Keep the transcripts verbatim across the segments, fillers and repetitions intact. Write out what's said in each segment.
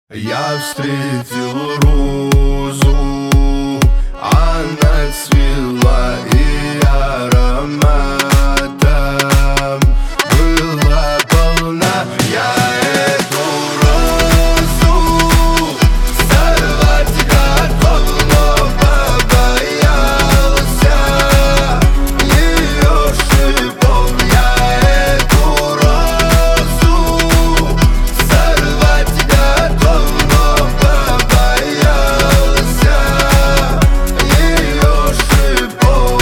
Я встретил розу, она цвела и ароматом была полна. Я эту розу сорвать готов, но побоялся ее шипов. Я эту розу сорвать готов, но побоялся ее шипов.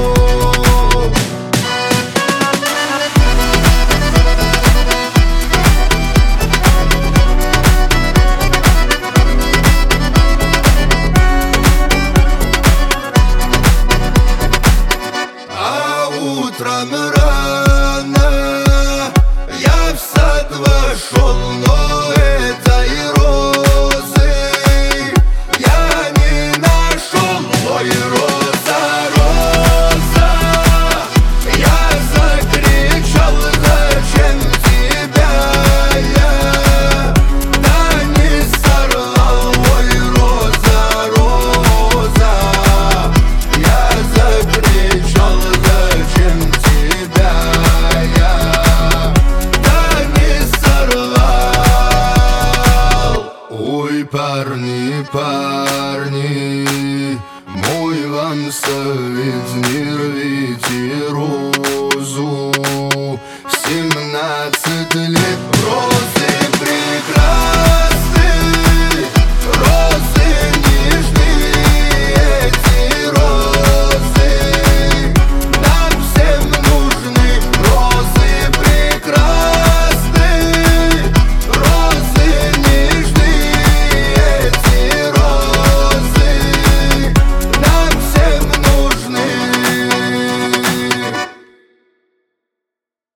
А утром рано я в сад вошел, но этой розы я не нашел. Ой, роза, роза, я закричал: зачем тебя я да не сорвал? Ой, роза, роза, я закричал: зачем тебя я да не сорвал? Ой, парни, парни, мой вам совет: